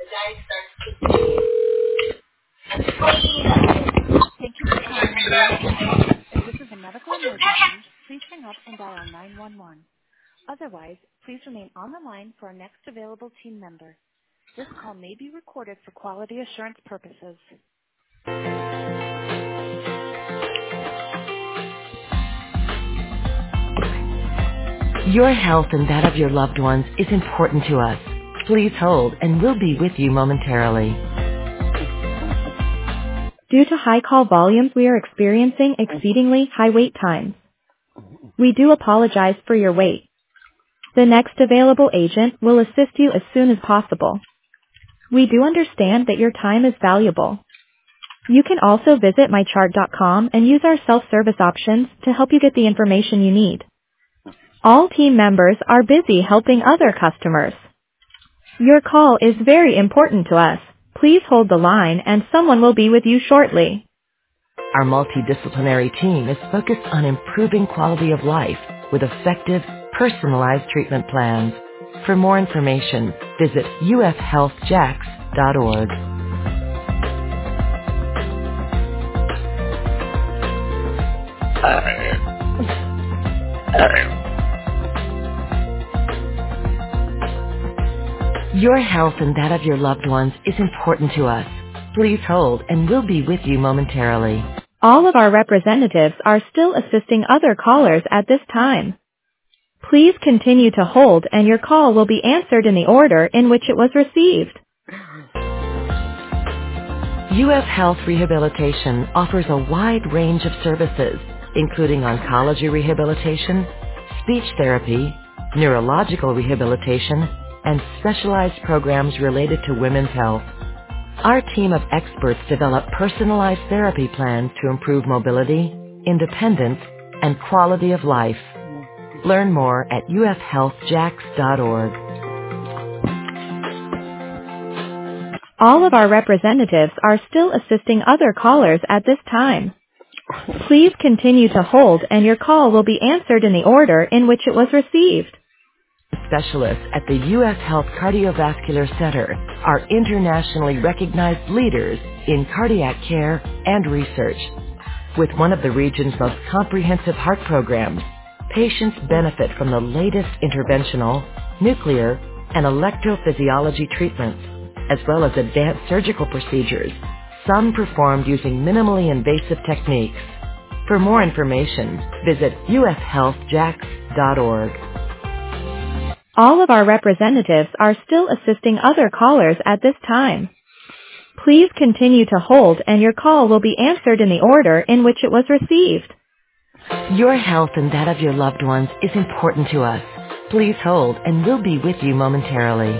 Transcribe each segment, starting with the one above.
Thank you for calling U.S. Health. If this is a medical emergency, please hang up and dial 911. Otherwise, please remain on the line for our next available team member. This call may be recorded for quality assurance purposes. Your health and that of your loved ones is important to us. Please hold and we'll be with you momentarily. Due to high call volumes, we are experiencing exceedingly high wait times. We do apologize for your wait. The next available agent will assist you as soon as possible. We do understand that your time is valuable. You can also visit mychart.com and use our self-service options to help you get the information you need. All team members are busy helping other customers. Your call is very important to us. Please hold the line and someone will be with you shortly. Our multidisciplinary team is focused on improving quality of life with effective, personalized treatment plans. For more information, visit ufhealthjax.org. Your health and that of your loved ones is important to us. Please hold and we'll be with you momentarily. All of our representatives are still assisting other callers at this time. Please continue to hold and your call will be answered in the order in which it was received. UF Health Rehabilitation offers a wide range of services, including oncology rehabilitation, speech therapy, neurological rehabilitation, and specialized programs related to women's health. Our team of experts develop personalized therapy plans to improve mobility, independence, and quality of life. Learn more at ufhealthjax.org. All of our representatives are still assisting other callers at this time. Please continue to hold and your call will be answered in the order in which it was received. Specialists at the U.S. Health Cardiovascular Center are internationally recognized leaders in cardiac care and research. With one of the region's most comprehensive heart programs, patients benefit from the latest interventional, nuclear, and electrophysiology treatments, as well as advanced surgical procedures, some performed using minimally invasive techniques. For more information, visit ushealthjax.org. All of our representatives are still assisting other callers at this time. Please continue to hold and your call will be answered in the order in which it was received. Your health and that of your loved ones is important to us. Please hold and we'll be with you momentarily.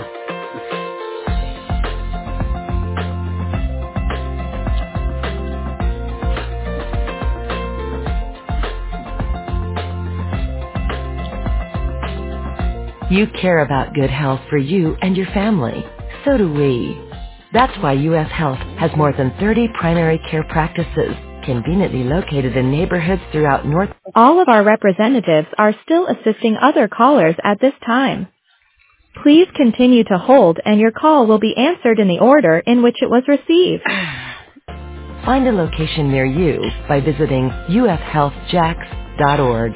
You care about good health for you and your family. So do we. That's why U.S. Health has more than 30 primary care practices, conveniently located in neighborhoods throughout North. All of our representatives are still assisting other callers at this time. Please continue to hold and your call will be answered in the order in which it was received. Find a location near you by visiting ufhealthjax.org.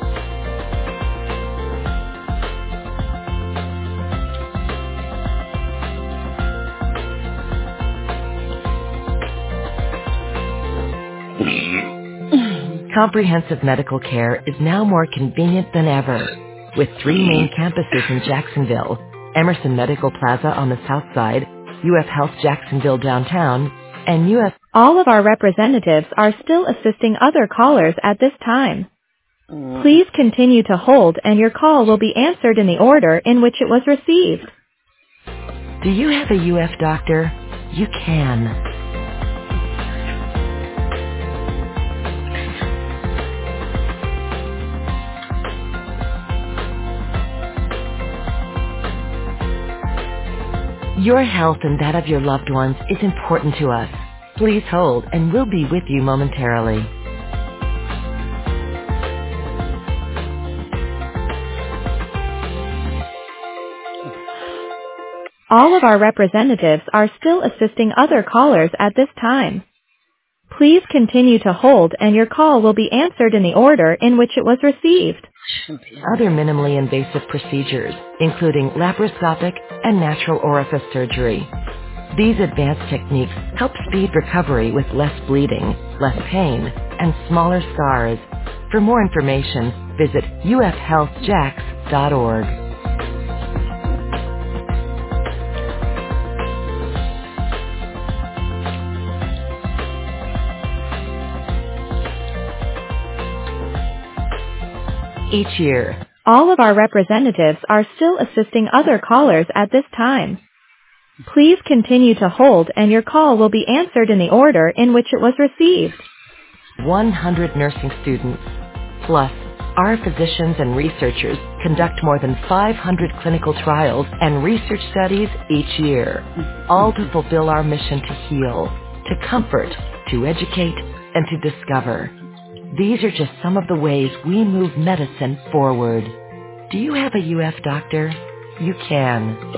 Comprehensive medical care is now more convenient than ever. With 3 main campuses in Jacksonville, Emerson Medical Plaza on the south side, UF Health Jacksonville downtown, and UF. All of our representatives are still assisting other callers at this time. Please continue to hold and your call will be answered in the order in which it was received. Do you have a UF doctor? You can. Your health and that of your loved ones is important to us. Please hold and we'll be with you momentarily. All of our representatives are still assisting other callers at this time. Please continue to hold and your call will be answered in the order in which it was received. Other minimally invasive procedures, including laparoscopic and natural orifice surgery. These advanced techniques help speed recovery with less bleeding, less pain, and smaller scars. For more information, visit ufhealthjax.org. Each year, all of our representatives are still assisting other callers at this time. Please continue to hold and your call will be answered in the order in which it was received. 100 nursing students, plus our physicians and researchers conduct more than 500 clinical trials and research studies each year, all to fulfill our mission to heal, to comfort, to educate, and to discover. These are just some of the ways we move medicine forward. Do you have a UF doctor? You can.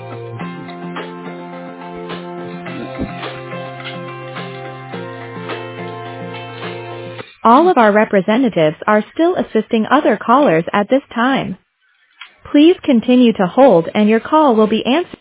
All of our representatives are still assisting other callers at this time. Please continue to hold and your call will be answered.